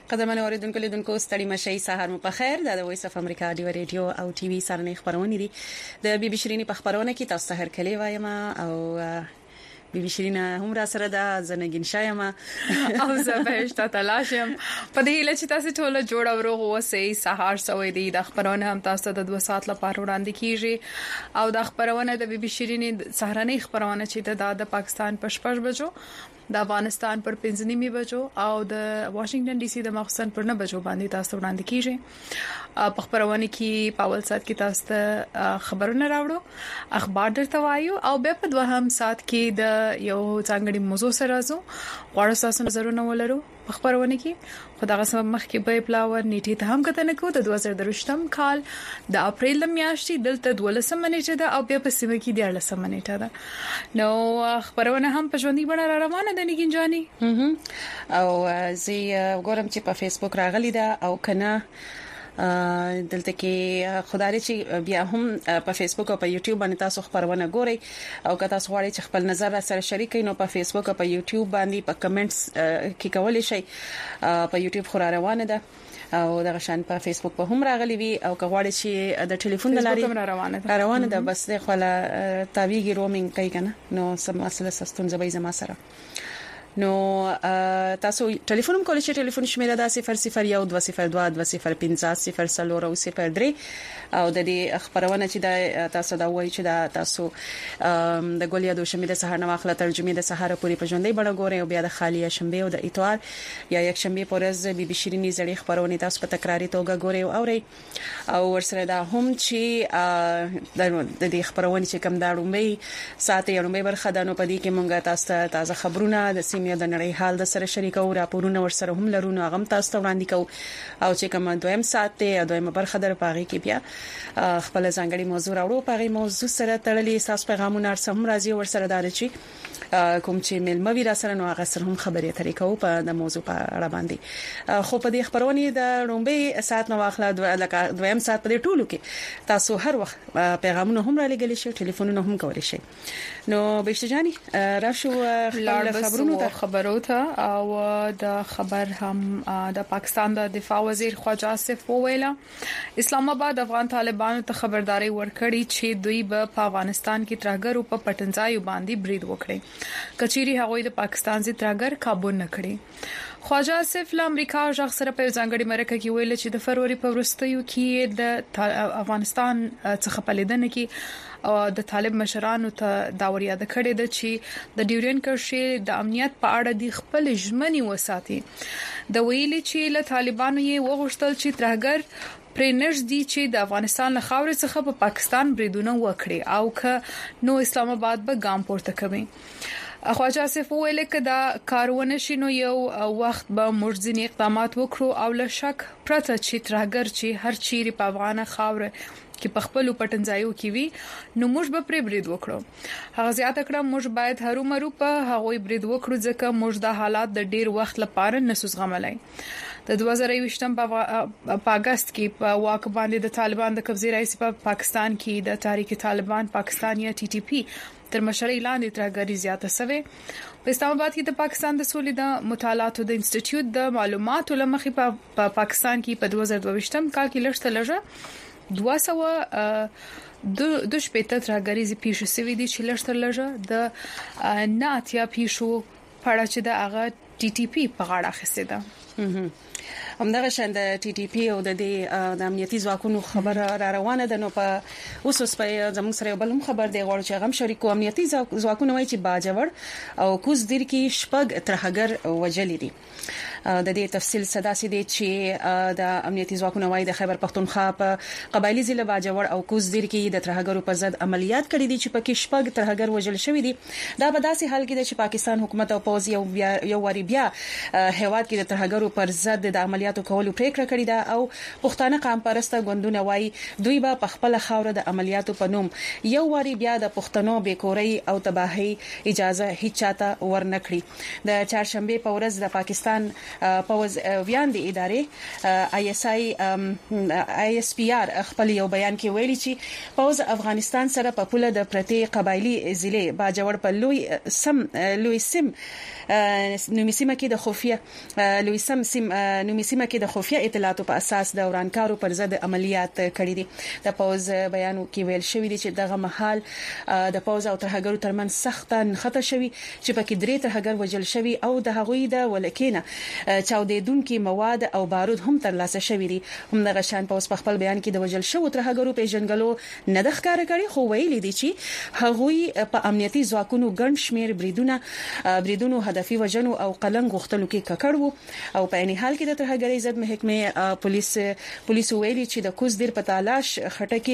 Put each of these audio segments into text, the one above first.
قدرمن اوریدونکو لیدونکو ستړي مشي سهار مو په خیر د وایس اف امریکا دی ریډیو او ټي وي سره خبرونه دي د بي بي شيرين په خبرونه کې تاسو ته هر کلی وایم او بي بي شيرين هم را سره د زنګین شایم او زبهشت تلاشم په دې لچ تاسو ټول جوړ او روغ وسه سهار سوي دي د خبرونه هم تاسو د 2 ساعت لپاره وړاندې کیږي او د خبرونه د بي بي شيرين سهارنۍ خبرونه چې د پاکستان په 6 بجو د افغانستان پر 15 بجو او د واشنگټن ډي سي د مخصن پر 9 بجو باندې تاسو وړاندې کیږي په خبرونه کې پاول سات کې تاسو ته خبرونه راوړو اخبار درته وایو او به په دوهم سات کې د یو څنګهړي موضوع سره راځو غواړم تاسو نظرونه ولرو په خبرونه کې خدای سم مخ کې به پلاور نیټه ته هم کتنه کو د 2023م کال د اپریل میاشتې دلته 12 منېټه ده او بیا په سیمه کې 13 منېټه ده نو خبرونه هم په ژوندۍ بڼه را روانه ده نګین جاني او زی ګورم چې په فیسبوک راغلی ده او کنه دلته کې خدای چې بیا هم په فیسبوک او په یوټیوب باندې تاسو خبرونه ګورئ او که تاسو غواړئ چې خپل نظر سره شریک کړئ نو په فیسبوک او په یوټیوب باندې په کمنټس کې کولای شئ په یوټیوب خو روانه ده او دغه شان په فیسبوک په هم راغلی وي او که غواړئ چې د ټلیفون د لارې روانه ده بس د خپل تاویږي رومینګ کوي کنه نو سم مسله سستون زبې زما سره نو تاسو ټلیفون هم کولای شئ ټلیفون شمیره د 001202205003 او د دې خبرونه چې د تاسو دا وایي چې د تاسو د ګولیا د شمیره سهار نو اخله ترجمه د سهار پوری په ژوندۍ بڼه ګورئ او بیا د خالی شنبه او د اتوار یا یک شنبه پورز بي بي شيرين زړې خبرونه تاسو په تکراری توګه ګورئ او اورئ او ورسره دا هم چې د دې خبرونه چې کم دا رومبي ساعت یومبي برخه د نو پدې کې مونږه تاسو ته تازه خبرونه د سیمې د نړۍ حال د سره شریکو راپورونه ورسره هم لرونه غم تاسو ته وړاندې کوو او چې کوم دویم ساعت ته دویم برخه در پاغي کې بیا خپل ځانګړي موضوع راوړو پاغي موضوع سره تړلې اساس پیغامونه سم راځي ورسره دار چی کوم چې ملموي را سره نو هغه سره هم خبرې اترې کوو په د موضوع په اړه باندې خو په دې خبرونه د رومبي ساعت نو اخلا دویم ساعت په ټولو کې تاسو هر وخت پیغامونه هم را لګل شي ټلیفونونه هم کولای شي نو بشجانی راشو خبرو ته او د خبر هم د پاکستان د دفاع وزیر خواجه آصف وویلا اسلام آباد افغان طالبانو ته خبرداري ورکړي چې دوی په افغانستان کې ترګرو په پټنځای باندې برید وکړي کچيري هغوی د پاکستان زی ترګر کابو نه کړي خواجه آصف له امریکا ځخ سره په ځانګړي مرکه کې ویل چې د فروری په ورستیو کې د افغانستان څخه پلیدنه کې او د طالب مشرانو ته دا ور یاد کړی د چې د ډیورین کرشي د امنیت په اړه د خپل ژمنې وساتي د ویلي چې له طالبانو یې وغوښتل چې ترګر پرنرز دي چې د افغانستان له خاورې څخه په پاکستان بریدونه وکړي او که نو اسلام آباد به ګام پورته کوي خواجه آصف ویل چې دا کارونه شینو یو وخت به مرزنی اقدامات وکړو او له شک پرته چې ترګر چې هر چیرې په افغان خاور کې په خپل پټنځایو کې وي نو موږ به پرې برید وکړو هغه زیاته کړه موږ باید هرومرو په هغوی برید وکړو ځکه موږ د حالات د ډیر وخت لپاره نسوس غملای د 2023م په اگست کې په واک باندې د طالبان د قبضې رئیس په پاکستان کې د تحریک طالبان پاکستان یا ټي ټي پی تر مشرۍ لاندې ترګری زیاته سوي په اسلام آباد کې د پاکستان د سولې د مطالعاتو د انسټیټیوټ د معلوماتو لمخې په پاکستان کې په 2022م کال کې لږ تلجه 200 شپېته ترګری پیښ شوې دي چې لږ تلجه د ناتیا پیښو پړه چې د هغه ټي ټي پی په غاړه خسته ده همدغه شند ټي ټي پی او د امنیتي ځواکونو خبر را روانه ده نو په اوس په زموږ سره بل خبر دی غواړم چې غم شریکو امنیتي ځواکونو وایي چې باجوړ او کوز دیر کې شپږ ترهګر وجلې دي د دې تفصیل صداسي دي چې د امنیتي ځواکونو وایي د خیبر پختونخوا په قبایلی ضلع باجوړ او کوز دیر کې د ترهګرو پر ضد عملیات کړي دي چې پکې شپږ ترهګر وجل شوی دي دا په داسې حال کې چې پاکستان حکومت او پوز یو واری بیا هواد کې د ترهګرو پر ضد د عملیاتو کولو پریکړه کړې ده او پښتانه قام پرسته غوندونه وایي دوی به په خپل خاور د عملیاتو په نوم یو واری بیا د پښتنو بیکوري او تباہي اجازه هیڅ چاته ورنکړي د چهارشنبه په ورځ د پاکستان پوز ویاندې ادارې ISPR خپل یو بیان کې ویلي چې پوز افغانستان سره په پوله د پرتی قبایلی ضلع باجوړ په لوی سم نومیسیمه کې د خفیه اطلاعاتو په اساس د ورانکارو پر ضد عملیات کړې دي. د پوز بیان کې ویل شوی دی چې دغه محل د پوز او ترهګرو ترمن سخت نښته شوی چې پکې 3 ترهګر وجل شوی او د هغوی د ولکینه چاودیدونکو مواد او بارود هم ترلاسه شوی دي. هم د غشان پوز په خپل بیان کې د وجل شو ترهګرو پیژنګلو نه د ښکار کړي خو ویلي دي چې هغوی په امنیتي ځواکونو ګڼ شمیر بریدونو هدفي وجنو او قلنګ غختلو کې ککړ وو او په عین حال کې د ترهګرۍ ضد محکمه پولیس ویلي چې د کوز دیر په تلاش خټکی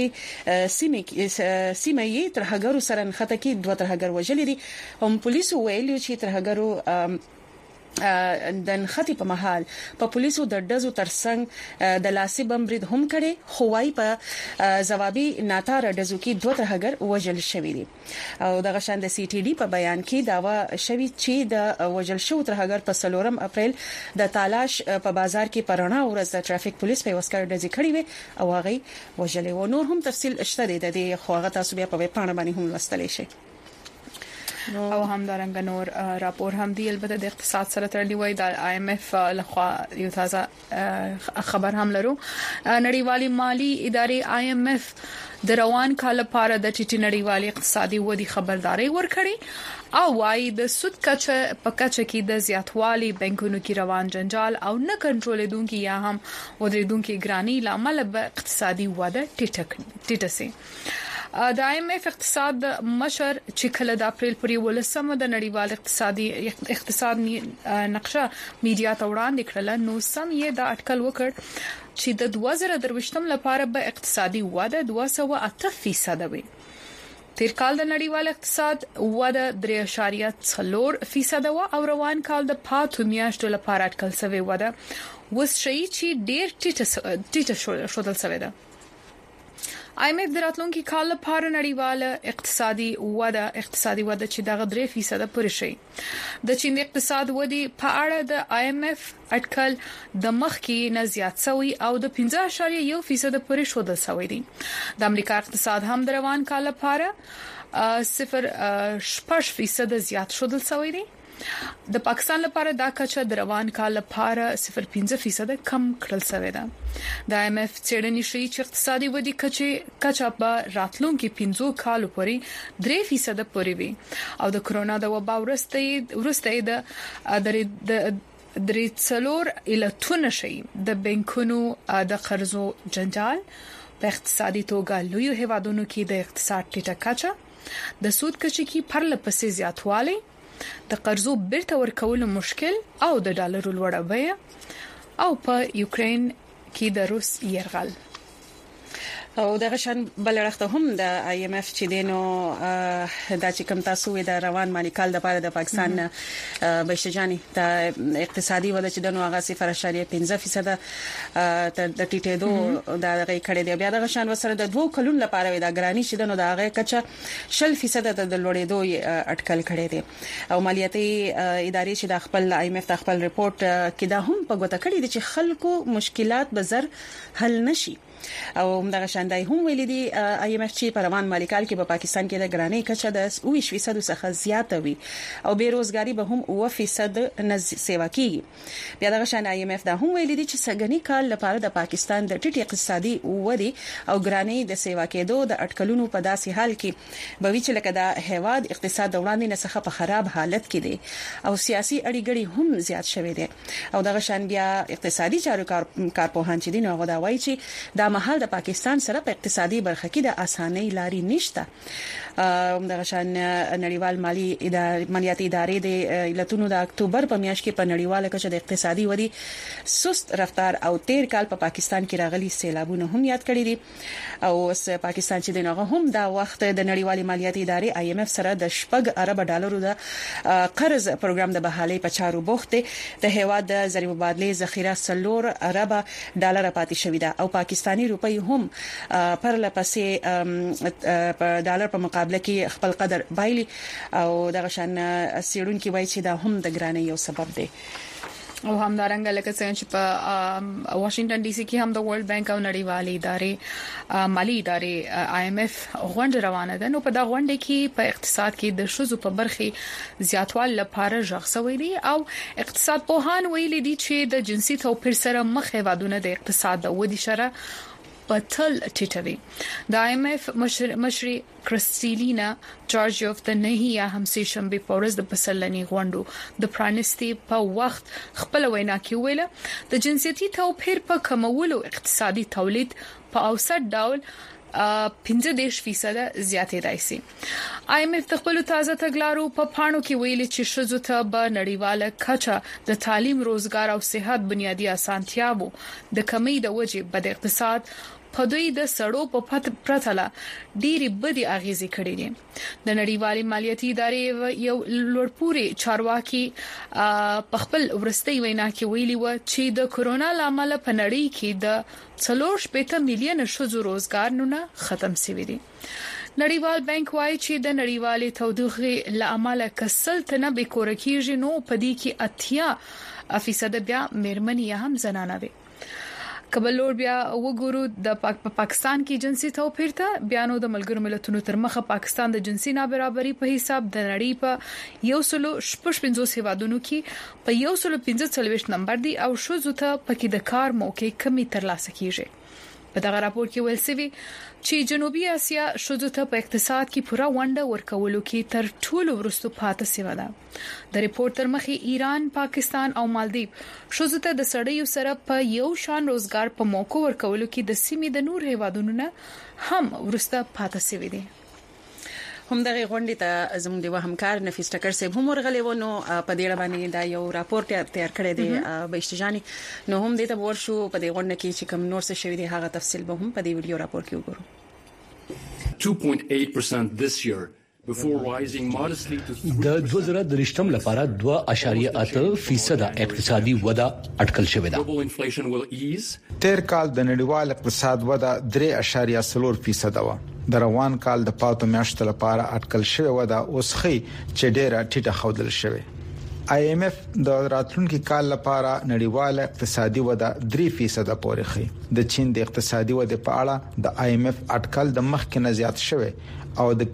سیمه یې ترهګرو سره خټه کې 2 ترهګر وجلې دي. هم پولیس ویلي چې ترهګرو د نختی په محل په پولیسو د دزو ترڅنګ د لاسي بمبرید هم کړي خو وايي په جوابي ناتار دزو کې 2 ترهګر وجل شوی دي. او د غشان د CTD په بیان کې داوا شوی چې د وجل شو ترهګر په 3 اپریل د تالاش په بازار کې پرانا ورځ د ټرافیک پولیس په وسکر دزي کړی وي او هغه وجلې و. نور هم تفصیل شته د دې خو هغه تاسو بیا په پاڼه باندې هم لوستلی شئ. او همدارنګه نور راپور هم دی البته د اقتصاد سره تړلی وای د IMF لخوا یو تازه خبر هم لرو. نړیوالي مالی ادارې IMF د روان کال لپاره د ټیټی نړیوالي اقتصادي ودی خبرداري ورکړي او وايي د سود کچه په کچه کې د زیاتوالي بانکونو کې روان جنجال او نه کنټرولېدونکو یا هم ودریدونکو ګرانی لامل به اقتصادي وده ټیټه سي. د IMF اقتصاد مشر چې کله د اپریل پر 11 د نړیوال اقتصاد نقشه میډیا ته وړاندې کړل نو سم یې د اټکل وکړ چې د 2023 لپاره به اقتصادي وده 2.8% وي. تیر کال د نړیوال اقتصاد وده 3.4% او روان کال د پاتو میاشتو لپاره اټکل شوی وده وس شي چې ډیر ټیټه شودل شوی ده. IMF د راتلونکي کال لپاره نړیواله اقتصادي وده چې دغه 3% پورې شي. د چین اقتصاد ودی په اړه د IMF اټکل د مخ کې نه زیات شوی او د 15.1% پورې شودل شوی دی. د امریکا اقتصاد هم د روان کال لپاره 0.8% زیات شودل شوی دی. د پاکستان لپاره دا کچه د روان کال لپاره 0.5% کم کړل شوې ده. د IMF څېړنې ښيي چې اقتصادي ودی کچه په راتلونکي 15 کالو پورې 3% پورې وي او د کرونا د وبا وروسته د څلور علتونه شي د بانکونو د قرضو جنجال په اقتصادي توګه لوی هیوادونو کې د اقتصاد ټیټه کچه د سود کچې کې پرله پسې زیاتوالی د قرضو بیرته ورکولو مشکل او د ډالرو لوړه بیه او په یوکرين کې د روس یرغل. او دغه شان بلرخته هم د IMF چې دینو د چې کوم تاسو د روان مالی کال د پاره د پاکستان بشجاني د اقتصادي وده چې دنو هغه 0.5% د ټیټېدو د هغه کړي دی. بیا دغه شان وسره د 2 کلونو لپاره د ګرانی چې دنو د هغه کچه 0.5% د لوړېدو اټکل کړي دی. او مالیاتي ادارې چې د خپل IMF د خپل ریپورت کې دا هم په ګوته کړي دي چې خلکو مشکلات به زر حل نشي. او دغه شاندای هم ویل دي IMF چې په روان مالی کال کې په پاکستان کې د ګرانی کچه د 20% څخه زیاته وي او بیروزګاری به هم 9% نه سیوا کیږي. بیا دغه شان IMF دا هم ویل دي چې سګنی کال لپاره د پاکستان د ټیټ اقتصادي ودی او ګرانی د سیوا کېدو د اټکلونو په داسې حال کې به وی چې لکه د هیواد اقتصاد وړاندې نه څخه په خراب حالت کې دي او سیاسي اړیګړي هم زیات شوي دي. او دغه شان بیا اقتصادي چارو کارپوهان چې دین هغه دا وایي چې دا مهال د پاکستان سره په اقتصادي برخه کې د اسانۍ لاري نشته. دغه شان نړیوال مالیاتي ادارې د علتونو د اکتوبر په میاشت کې په نړیواله کچه د اقتصادي ودی سست رفتار او تیر کال په پاکستان کې راغلي سیلابونه هم یاد کړی دي. او پاکستان چې دغه هم دا وخت د نړیوال مالیاتي ادارې IMF سره د 6 ارب ډالرو د قرض پروګرام د بحالۍ په چارو بوخت د هیواد د زری مبادله ذخیره 4 ارب ډالر پاتې شوې ده او پاکستاني روپۍ هم پر لپسې په ډالر په مقابله کې خپل قدر بایلي او دغه شان سیرون کې وایي چې دا هم د ګرانۍ یو سبب دی. او همدارنګه لکه څنګه چې په واشنگټن ډي سي کې هم د ورلد بانک او نړیوالې ادارې مالی ادارې IMF غونډه روانه ده. نو په دا غونډه کې په اقتصاد کې د شذو په برخه زیاتوال لپاره ژغسوي دي او اقتصاد پوهان ویلي دي چې د جنسي توپیر سره مخ هیوادونه د اقتصاد د ودی شره پتل ټیټوي. د IMF مشري کریستالینا جورجیوف د نهیا همسي شنبه پورز د پسلنی غونډو د پرانستی په وخت خپل وینا کې ویله د جنسيتي توپیر په کمولو اقتصادي تولید په اوسط ډول 15% زیاتې راځي. IMF د خپل تازه تګلارو په پاڼو کې ویلي چې شذو ته به نړیواله کچه د تعلیم، روزګار او صحت بنیادی اسانتیاو د کمی د وجې بد اقتصاد په دوی د سړو په پرتله ډېری بدی اغیزې کړې دي. د نړیوالې مالیاتي ادارې یو لوړپوړي چارواکي په خپل ورستۍ وینا کې ویلي و چې د کورونا لامل په نړۍ کې د 4.8 میلیون شذو روزګار نه ختم شوی دي. نړیوال بانک وايي چې د نړیوالې تودوخې لامل کسل تنه به کورکیږي نو په دې کې 80% بیا مېرمنې هم زنانه وي. کبلور بیا وګورو د پاکستان کې جنسي توپیر ته بیانو د ملګرو ملتونو تر مخه پاکستان د جنسي نابرابرۍ په حساب د نړۍ په 115 هیوادونو کې په 145 نمبر دی او شذو ته پکې د کار موقع کمی ترلاسه کیږي. په دغه راپور کې ویل شوی چې جنوبي اسیا شذو ته په اقتصاد کې پوره ونډه ورکولو کې تر ټولو وروسته پاتې شوی ده. د ریپورت تر مخې ایران، پاکستان او مالدیو شذو ته د سړیو سره په یو شان روزګار په موقع ورکولو کې د سیمې د نور هیوادونو نه هم وروسته پاتې شوی دي. هم دغه غونډې ته زموږ د همکار نفیس ټکر صاحب هم ورغلی و. نو په دې باندې دا یو راپور تیار کړی دی به اشتجانی نو هم دې ته ورشو په دې غونډه کې چې کوم نور څه شوی دی هغه تفصیل به هم په دې ویډیو راپور کې وګورو. 2.8% this year before rising modestly to د 2023 لپاره 2.8% اقتصادي وده اټکل شوې ده. global inflation will ease. تیر کال د نړیوال اقتصاد وده 3.4% و. د روان کال د پاتو میاشتو لپاره اټکل شوی و دا اوس خي چې ډیره ټیټه خودل شوی. IMF د راتلونکي کال لپاره نړیواله اقتصادي وده 3% پورې خي. د چین د اقتصادي وده په اړه د IMF اټکل د مخکې نه زیات شوی او د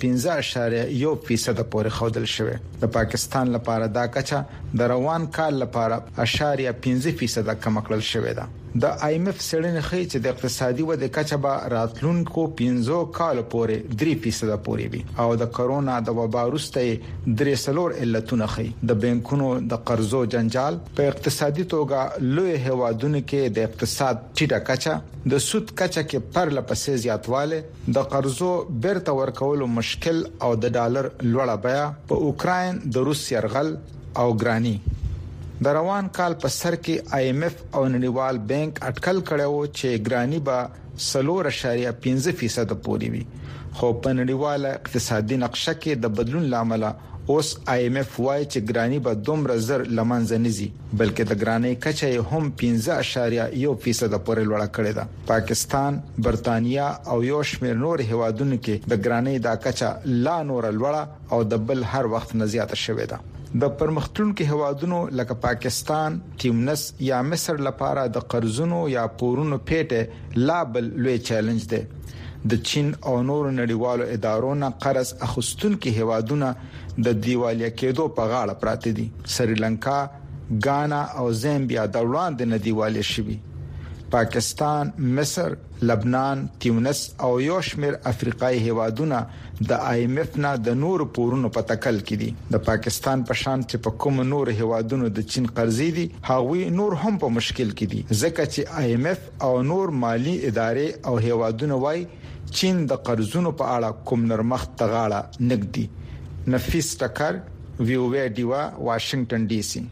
15.1% پورې خودل شوی. د پاکستان لپاره دا کچه د روان کال لپاره 0.5% کم کړل شوی ده. د IMF سړنې خي چې د اقتصادي وده کچه به راتلونکو 15 کال پورې 3% پورې وي او د کرونا د وبا وروسته 3 علتونه خي. د بانکونو د قرضو جنجال په اقتصادي توګه لوی هوادونو کې د اقتصاد ټیټه کچه، د سود کچه کې پرله پسې زیاتواله، د قرضو بیرته ورکولو مشکل او د ډالر لوړه بیه، په اوکرين د روس يرغل او ګرانی. د روان کال په سر کې IMF او نړیوال بانک اټکل کړو چې ګرانی به 3.5% پورې وي. خو په نړیواله اقتصادي نقشه کې د بدلون لامل اوس IMF وايي چې ګرانی به دومره زر لمنځه نزي بلکې د ګرانی کچه هم 15.1% پورې لوړه کړې ده. پاکستان، برتانیا او یو شمېر نور هیوادونو کې د ګرانی دا کچه لا نور لوړه او د بل هر وخت نه زیاته شوې ده. د پرمختلونکو هیوادونو لکه پاکستان، تیونس یا مصر لپاره د قرضونو یا پورونو پیټه لا بل لوی چیلنج دی. د چین او نور نړیوالو ادارو نه قرض اخیستونکو هیوادونه د دیوالیا کېدو په غاړه پراته دي. سریلانکا، غانا او زامبیا د وړاندې نه دیوالیا شوي. پاکستان، مصر، لبنان، تیونس او یو شمېر افریقایي هیوادونه د IMF نه د نور پورونو په تکل کې دي. د پاکستان په شان چې په کوم نور هیوادونو د چین قرضې دي هغوی نور هم په مشکل کې دي ځکه چې IMF او نور مالی ادارې او هیوادونه وايي چین د قرضونو په اړه کوم نرمښت تغاړه نګدي. نفیس ټکر، ویو ډیوا، واشنگټن ډي سي.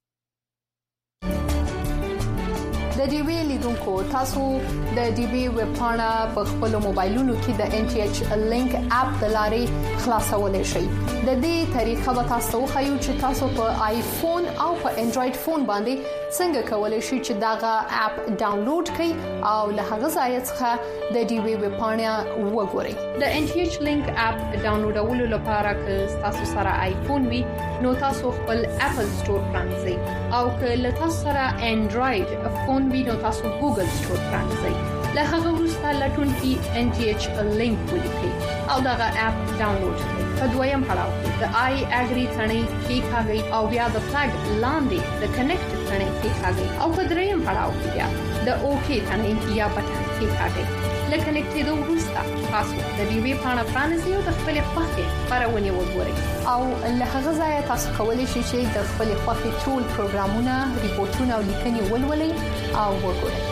د ډي وی لیدونکو تاسو د ډي وی ویب پاڼه په خپل موبایلونو کې د NTH لینک اپ د لارې خلاصولای شئ. د دې طریقه به تاسو خو چې تاسو په آیفون او په انډراید فون باندې څنګه کولای شئ چې داغه اپ ډاونلوډ کړئ او له هغه ځای څخه د ډي وی ویب پاڼه وګورئ. د ان ټي ایچ لینک اپ ډاونلوډولو لپاره که تاسو سره آیفون وي نو تاسو خپل اپل سٹور پرانځئ او که له تاسو سره انډراید فون وي نو تاسو ګوګل سٹور پرانځئ. له هغه وروسته لټون کې ان ټي ایچ لینک ولیکئ او داغه اپ ډاونلوډ کړئ. په دویم پړاو کې د آی اګری ثنې کلیکاږئ او بیا د فلګ لاندې د کنیکټ ثنې کلیکاږئ او په دریم پړاو کې بیا د اوکی ثنې یا بټن کلیکاږئ. لکه کنیکټېدو وروسته تاسو د ډي وی پاڼه پرانیزئ او د خپل خوښې خبرونه وګورئ او له هغه ځای تاسو کولی شئ چې د خپل خوښې ټول پروګرامونه، ریپورتونه او لیکنې ولولئ او وګورئ.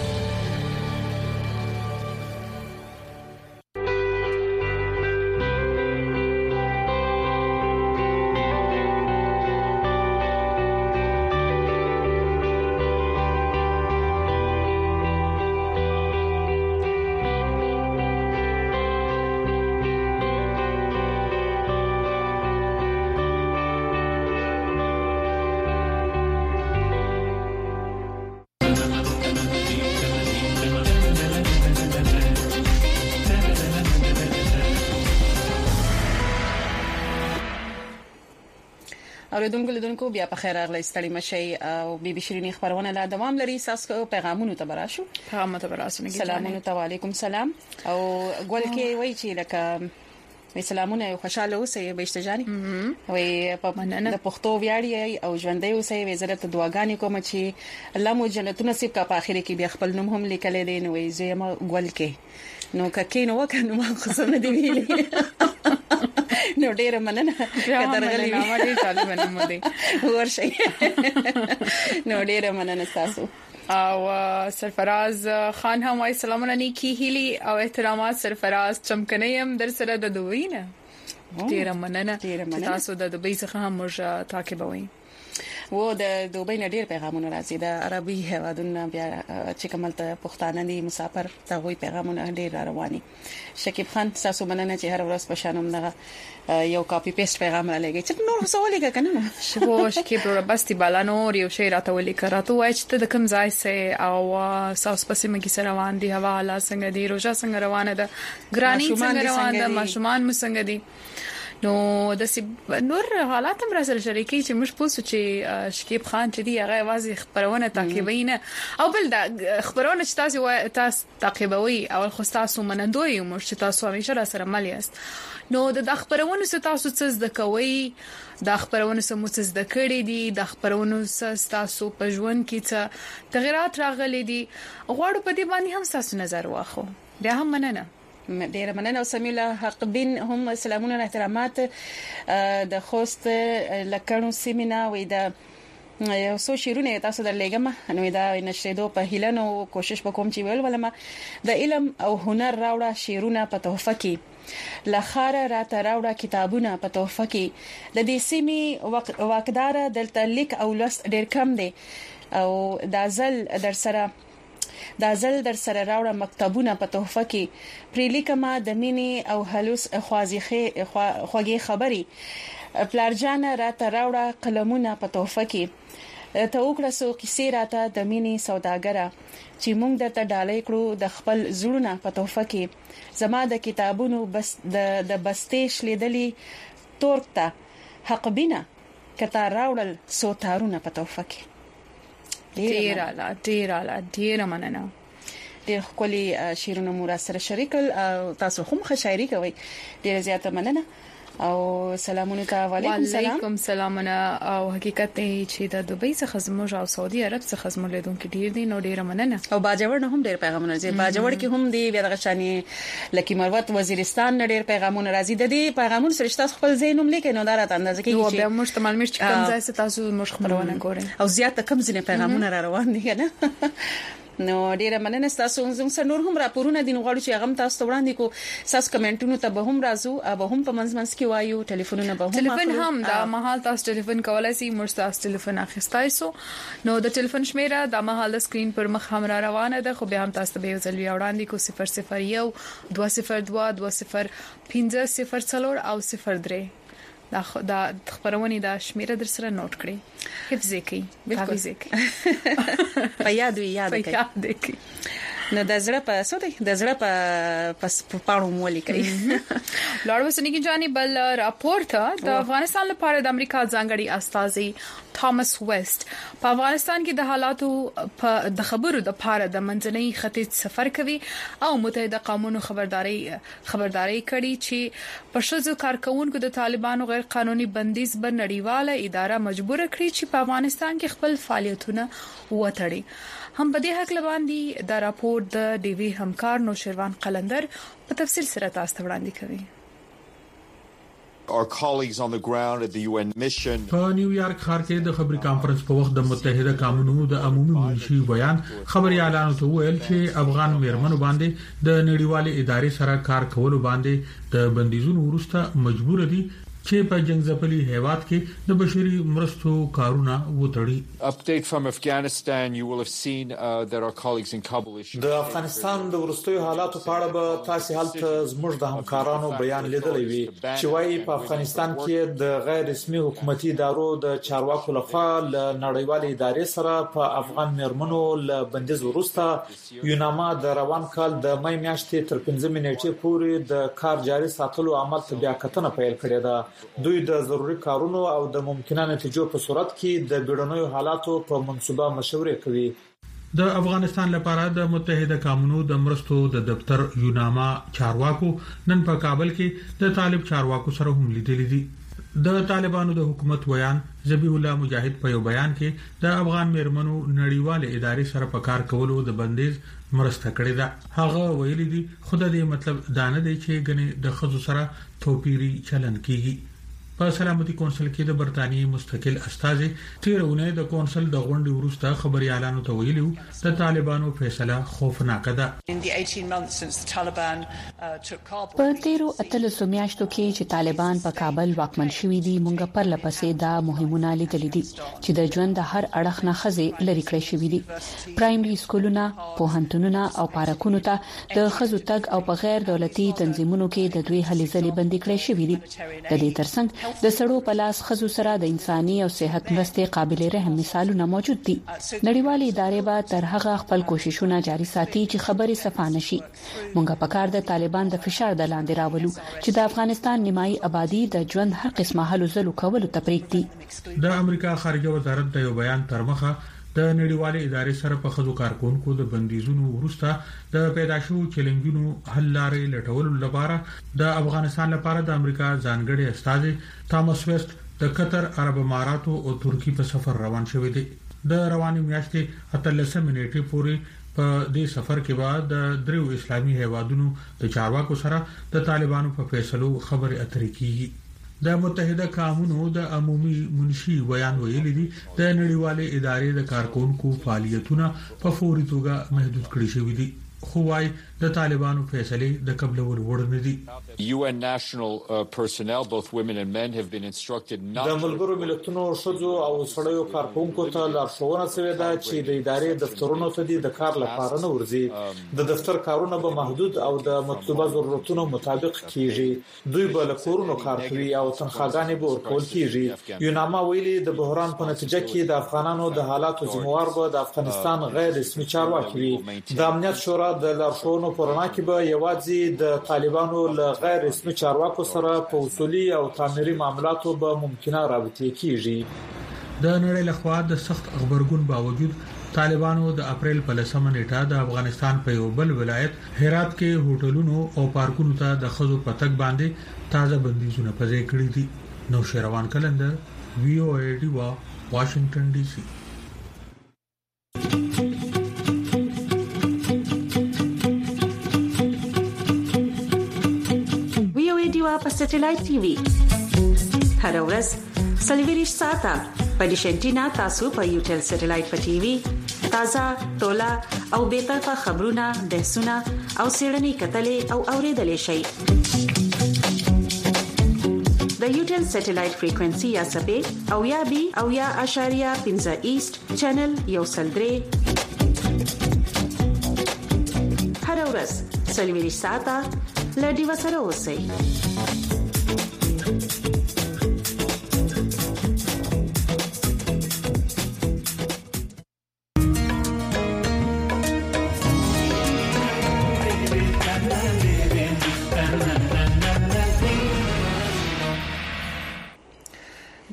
اوریدونکو لیدونکو بیا په خیر راغلی ستړي مشي او بي بي شيرين خبرونه لا دوام لري. تاسو پیغامونه ته براشو. پیغامونه ته براشو. سلامونه علیکم سلام او ګول کې وای چې لکه سلامونه خوشاله اوسئ بهشتجاني وای په مننه د پښتو ویاړي او ژوندۍ اوسئ. وزارت دعاګانې کوم چې الله مو جنت نصیب کا په اخر کې بیا خپل نوم هم لیکل دي نو وای زما ګول کې نو ککې نو وکنه ما خصنه دی ویلي نو ډیره مننه کترغلی ما ډیر چالو مننه دي ورشي نو ډیره مننه تاسو. او سرفراز خان هم وايي سلامونه نیکی هیلی او احترامات سرفراز چمکنیم در سره د دوی نه ډیره مننه تاسو د دوی څخه هم موږ تعقیبوي. و د دوبۍ نه ډیر پیغامونه راځي د عربي هوادونو بیا چې کوملته پښتانه دي مسافر ته وی پیغامونه ډیر رواني. شکیب خان تاسو مننه چې هر ورځ په شانوم دغه یو کاپی پیسټ پیغام را لګی چې نور څه ولګه کنه شپو شکیب رو بستی بالانو یو شی راته ولیکه راته وای چې ته د کوم ځای سه او ساس پسې مګي سره روان دي حواله څنګه دي روزه څنګه روانه ده ګرانی څنګه روانه ده ماشومان څنګه دي نو د نور حالات هم راځي شریکي چې موږ پوسو چې شکیب خان چې دی هغه واځي خبرونه تعقیبینه او بل د خبرونه چې تاسو تعقیبوي او خو تاسو منندوی موږ چې تاسو همیشه را سره مل یاست. نو د خبرونه څه تاسو څه زده کوي د خبرونه څه مو څه زده کړی دي د خبرونه څه تاسو په ژوند کې څه تغیرات راغلي دي غواړو په دې باندې هم تاسو نظر واخو. بیا هم مننه ډیره مننه او سمیله حقبین هم سلامونه احترامات د خوست لکړو سیمینا وې د یو څو شیرونه تاسو درلېګم نو دا نشریدو په هیلانو کوشش وکوم چې ولما د علم او هنر راوړه شیرونه په تحفه کې لخر را تراوړه کتابونه په تحفه کې د دې سیمې واقدار دلته لیک او لست ډیر کم دی او دا ځل در سره راوړه مکتبونه په تحفه کې پریلیکما د مینی او هلوس خوږی خبري پلارجان را تراوړه قلمونه په تحفه کې ته وکړه سو کیسې راته د مینی سوداګره چې مونږ درته ډالۍ کړو د خپل زړونه په تحفه کې زما د کتابونو بس د بستې شلیدلې تورته حق بنا کته راوړل سو تارونه په توفه کې ډیر مننه. ډیر خولي شیرونه مو سره شریکل تاسو هم ښه شاعري کوي ډیر زیاته مننه او سلامونه علیکم سلامونه او حقیقت چې د دوبۍ څخه زموږ او سعودي عرب څخه زموږ لیدونکو ډیر دي نو ډیر مننه او باجوړ نه هم ډیر پیغامونه راځي باجوړ کې هم دی بیا د غشاني لکی مروت وزیرستان نه ډیر پیغامونه راځي د دې پیغامونو سره تاسو خپل زینوم لیکئ نو دا راته اندازه کوي چې بیا موږ تمام مش کم ځای تاسو موږ خبرونه ګورئ او زیات کم ځنه پیغامونه را روان دي کنه نو ډیره مننه تاسو زموږ نور هم راپورونه دي غواړو چې هغه تاسو وړاندې کو تاسو کمنټونو ته به هم راځو او هم په منځ کې وایو ټلیفونونه به هم دا مهال تاسو ټلیفون کولای شئ موږ تاسو ټلیفون اخیستای سو نو د ټلیفون شمیره د مهال سکرین پر مخ هم را روانه ده خو به هم تاسو به ځل وړاندې کو 001 202 205 0 او 03 دا خبرونه د شمیره در سره نوٹ کړئ حفظ کړئ حفظ کړئ په یاد کړئ نو د زړه په سوتي د زړه په پاړو مولي کوي لوړ وسنی کی جانب راپورټ د افغانستان لپاره د امریکا ځانګړي استاذي توماس ویسټ په افغانستان کې د حالاتو د خبرو د لپاره د منځنۍ ختیځ سفر کوي او متحده قومونو خبرداري کړي چې په شذو کارکونکو د طالبانو غیر قانوني بندیز بر نړیواله اداره مجبور کړي چې په افغانستان کې خپل فعالیتونه وتړي هم په دې حق لباندې د راپور د ډیوی همکار نوشروان قلندر په تفصیل سره تاسو ته وړاندې کوي. Our colleagues on the ground at the UN mission په نیویارک ښار کې د خبري کانفرنس په وخت د متحده قومونو د عمومي منشي بیان خبري اعلان ویل چې افغان میرمنو باندې د نړیوالې ادارې سره کار کولو باندې د بندیزونو وروسته مجبور دي چې په جنگځپلي هیواد کې د بشري مرستو کارونه وتړي. Update from Afghanistan, you will have seen that our colleagues in Kabul issued د افغانستان د ورستیو حالاتو په اړه به تاسو حالت زموږ د همکارانو بیان لیدلی وي چې وايي په افغانستان کې د غیر رسمي حکومتي ادارو د چارواکو لخوا ل نړیوالې ادارې سره په افغان میرمنو ل بندیز وروسته یوناما د روان کال د مې میاشتې تر 15 نیټې پورې د کار جاري ساتلو عمل ته بیا کتنه پیل کړې ده. دوی د ضروري کارونو او د ممکنه نتیجو په صورت کې د بیړنیو حالاتو په منصوبه مشورې کوي. د افغانستان لپاره د متحده قومونو د مرستو د دفتر یوناما چارواکو نن په کابل کې د طالب چارواکو سره هم لیدلې دي. د طالبانو د حکومت ویان ذبیح الله مجاهد په یو بیان کې د افغان میرمنو نړیواله ادارې سره په کار کولو د بندیز مرسته کړې ده. هغه ویلي دي خدای دې مطلب دانه دی چې غني د خزو سره توپیری چلن کیږي. په سلامتي کونسل کې د برتانیې مستقل استازي تیرونه د کونسل د غونډې وروسته خبري اعلان ته ویلو د طالبانو فیصله خوفناک ده. په تیرو اتلسو میاشتو کې چې طالبان په کابل واکمن شوي دي مونږ پر لپسې دا مهمونه لیدلې دي چې د ژوند د هر اړخ نه خزي لري کړی شوي دي. پرایمري سکولونه، پوهنتونونه او پارکونو ته د خزو تګ او په غیر دولتي تنظیمونو کې د دوی هلې ځلې بندي کړی شوي دي. د دې ترڅنګ د سړو پلاس خزو سره د انساني او صحت مرستې قابل رحم مثالونه موجود دي. نړیوالې ادارې به تر هغه خپل کوششونه جاري ساتي چې خبرې صفانه شي. مونږ په کار د طالبان د فشار د لاندې راولو چې د افغانستان نیمایي آبادی د ژوند هر قسمه هلو ځلو کولو ته پریږدي. د امریکا خارجه وزارت د یو بیان تر مخه د نړیوالې ادارې سره په خزو کارکونکو د بندیزونو وروسته د پیدا شو چیلنجونو حل لارې لټولو لپاره د افغانستان لپاره د امریکا ځانګړي استازي توماس ویسټ د قطر، عرب اماراتو او ترکی په سفر روان شوی دی. د رواني میاشتې 13 نیټې پورې په دې سفر کې بعد د دریو اسلامي هیوادونو د چارواکو سره د طالبانو په فیصلو خبرې اترې کیږي. د متحده قومونو د عمومي منشي بیان ویلي دي د نړیوالې ادارې د کارکونکو فعالیتونه په فوري توګه محدود کړي شوي دي. خو وايي د طالبانو فیصله د قبلول وړ نه دي. UN national personnel, both women and men, have been instructed not د ملګرو ملتونو شذو او سړیو کارکونکو ته لارښوونه شوې ده چې د ادارې دفترونو ته د کار لپاره نه ورځي. د دفتر کارونه به محدود او د مطلوبه ضرورتونو مطابق کیږي. دوی به له کورونو کار کوي او تنخواګانې به ورکول کیږي. یوناما ویلي د بحران په نتیجه کې د افغانانو د حالاتو ذمہوار به د افغانستان غیر رسمي چارواکي وي. د امنیت شورا د لارښوونو پرنا کې به یوازې د طالبانو له غیر رسمي چارواکو سره په اصولي او تعمیري معاملاتو به ممکنه رابطه کیږي. د نړۍ لخوا د سخت خبرګون باوجود طالبانو د اپریل په 10 نیټه د افغانستان په یو بل ولایت هرات کې هوټلونو او پارکونو ته د خزو پتک باندې تازه بندیزونه پځې کړې دي. نوشروان قلندر VOA ډیوا واشنگټن ډي سي. په سټلایټ ټي وي هر ورځ سلویریش ساته په ډیشنټینا تاسو په یوټل سټلایټ په ټي وي تازه ټولا او به طرفه خبرونه بحثونه او سیړنی کتلې او اوریدلې شي. د یوټل سټلایټ فریکوئنسي یا سبې او یا بي او یا اشاریه 15 ایست چینل یو سلدري هر ورځ سلویریش ساته لډي وسره اوسئ.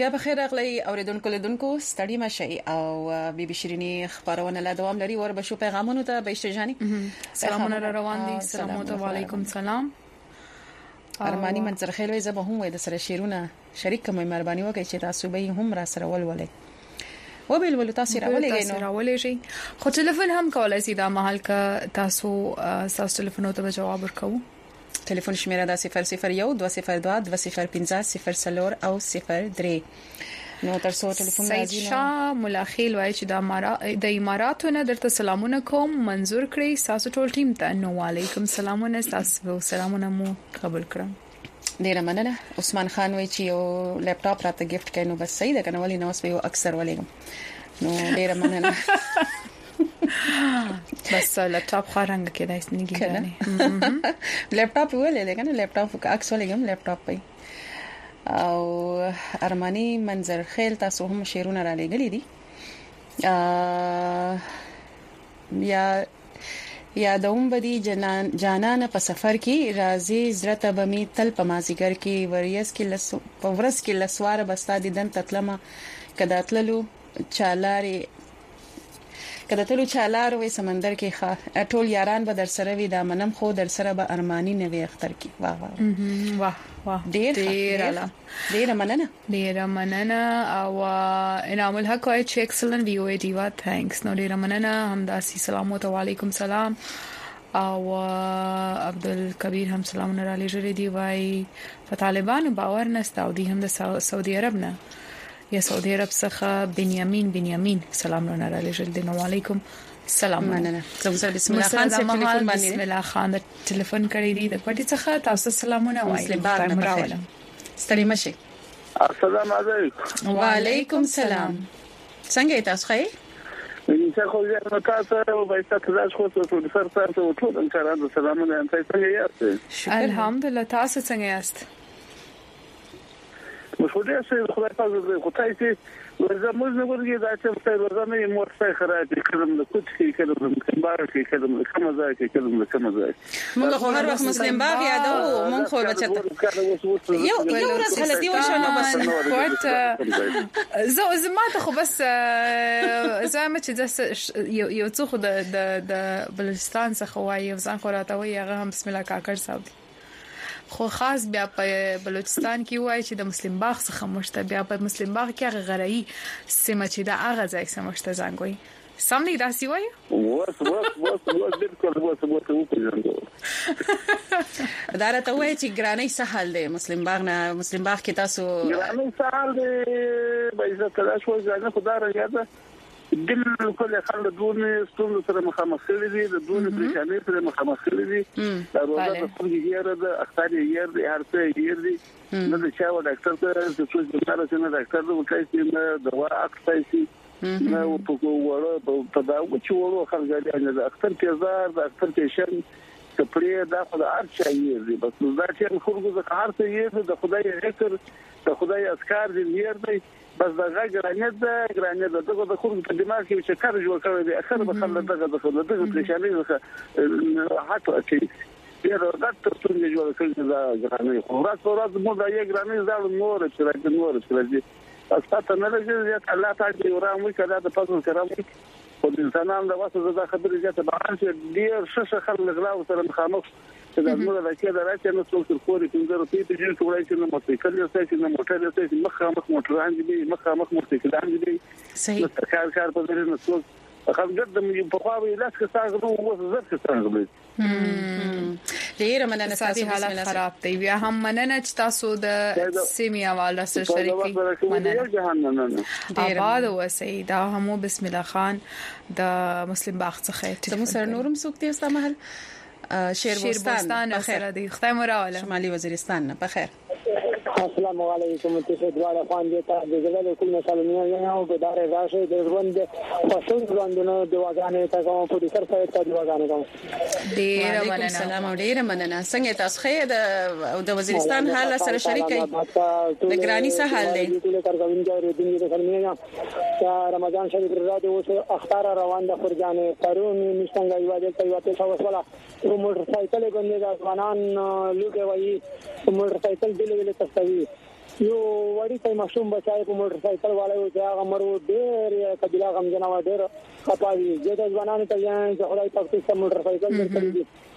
بیا بخیر راغلی اوریدونکو لیدونکو ستړي مشي او بیبي شيريني خبرونه لا دوام لري ور بشو پیغامونو ته بهشتجاني سلامونه روان دي سلام علیکم سلام ارمانی منظر خیلوي زبه هم د سره شیرونه شریک کوم مهرباني وکړئ چې تاسو به هم را سره ولولئ وبل تاسو راولېږئ خو ټلیفون هم کولای شي دا محل کا تاسو ټلیفون ته جواب ورکوو ټلیفون شمیره دا 001 202 205 او 03 نو ترڅو ټلیفون راځي شاه ملاخیل وای چې د اماراتونو درته سلامونه کوم منزور کړی تاسو ټول ټیم ته نو علیکم سلامونه تاسو سلامونه مو قبول کړم ډیر مننه عثمان خان وای چې یو لپټاپ راته گیفت کینو بس صحیح ده کنه ولی نو اوس به اکثر ولېګم نو ډیر مننه بس لپټاپ خارنګ کې دایس نه کېږي لپټاپ ولې کنه لپټاپ اکثر ولېګم لپټاپ پي او ارمانی منظر خیل تاسو هم شیرونه را لګلې دي یا دوم بدی جانان په سفر کې رازي زړه بمي تل په مازیګر کې وریس کې پورس کې لسوار بستا دي دن تتلمه کداتللو چالاري کداتلو چالار وې سمندر کې ښه ټول یاران به در سره وي دا منم خو در سره به ارمانی نه وي اختر کې واه ډیر مننه او انعام الحق وای چې ایکسلنت وی او ای ډیوا ثانکس نو ډیر مننه همداسي سلام علیکم سلام او عبدالکبیر هم سلام نه را لېږلې دی وای په طالبانو باور نشته او دی هم د سعودي عرب نه یا سعودي عرب څخه بنیامین سلام نه را لېږل دی نو علیکم سلام مننه زه بسم الله خان څخه ټلیفون باندې بسم الله خان ټلیفون کړی دی د پټي څخه تاسو سلامونه وایي راولم ستړي مشي السلام علیکم وعلیکم سلام څنګه تاسو ښه انسان خو یې تاسو او بایسته تاسو خو ټول سر تاسو ټول انکاران سلامونه انته څنګه یاست الحمدلله تاسو څنګه یاست مشهوره سه خدای پاک خو تاسو زموږ نه ورګي دا چې په ورځنه یې مور څخه خراب کړم د کوټ کې کړم کمبار کې کړم کوم ځای کې کړم کوم ځای موږ خو هر وخت مسلم باغ یادو موږ خو بچته یو ورځ حالتي وشو نو بس کوټ زما ته خو بس زما چې یو څو خو د بلوچستان څخه وایي ځان خو راته وایي هغه هم بسم الله کاکړ صاحب خو خاص بیا په بلوچستان کې وای چې د مسلم باغ څخه مشته بیا په مسلم باغ کې هغه غړی سیمه چې دا هغه ځای څخه مشته زنګوي سم نه راسي وای وس بالکل وس دا راته وای چې ګرانۍ سهال دی مسلم باغ کې تاسو ګرانۍ سهال دی به عزت تلاش وای ځنه خدای راځه دل کله خلک دونه ستونزو سره مخامخ دي د دونه پریشانې سره مخامخ دي دا روزه د څنګه د اختر یې د هر څه یې دي نو د چا و ډاکټر ته د څه ځماره څنګه ډاکټر د وکړي چې دوا اخستای نو په وړو په دا و چې وړو خلک د اختر تیزار د اختر تیشن کپړې دا خو د ارچا یې دي بس دا چې خلکو د هر څه یې د خدای ذکر د خدای اذکار دي یې دي بس دا ګرانیت دغه د خلکو په دماغ کې چې کار جوړ کړی دی اخر به خلک دغه پریشانې څخه حتی چې یو ډاکټر څنګه جوړ کړی دا ګرانې خو راځي مو دا یې ګرانې زړه نور چې راځي تاسو ته نه لګي چې الله تعالی ورامي کړه د پاتو کرامي خو د انسانانو د واسطه د خبرې ځته بیان چې ډیر شش خلک غلاو سره مخامخ چې د موږ د کې درته نو څوک تر خوري څنګه په دې چې جوړای چې نو موټر یې چې نو موټر یې چې مخامخ موټران دي مخامخ موټران دي صحیح کار په دې نو څوک خلک د په خوا وی لاس کې څنګه نو وځ څه څنګه ډیر مننه تاسو حالت خراب دی بیا هم مننه چې تاسو د سیمه حواله سره شریکي مننه آباد اوسئ دا هم بسم الله خان د مسلم باغ څخه ته مو سره نورم سوکتي است محل شیربستان بخیر دی خدای مو راوله شمالي وزیرستان بخیر السلام علیکم ته دواړه خوان دي ته د زړه کول مسلمانانو نه او د دار راشه د ژوند پښتون ژوندونو د واغانې ته کوم په دې سره ته د واغانې کوم ډیر مننه سلام او ډیر مننه څنګه تاسو خې د وزیرستان حال سره شریکي د ګرانی سره حال دی ټول کارګوونکي د دې سرمنه چې رمضان شریف راځي او اختر روان د فرجانې پرون مشتنګ ایواده ته یو څه وسوله موټر سایکل باندې د ځوانان لوګي وایي موټر سایکل دلته تستوي یو وړي ته ماشوم بچای په موټر سایکل والو چې هغه مرو ډېر کبیله غم جنا و ډېر خپاوي د ځوانانو ته یان چې خدای پاک ته موټر سایکل درکړي